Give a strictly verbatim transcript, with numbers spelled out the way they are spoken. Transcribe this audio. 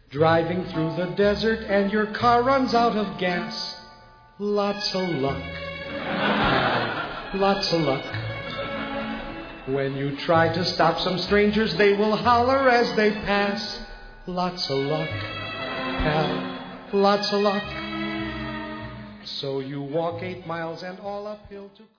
Driving through the desert and your car runs out of gas. Lots of luck, lots of luck. When you try to stop some strangers, they will holler as they pass. Lots of luck, pal, lots of luck. So you walk eight miles and all uphill to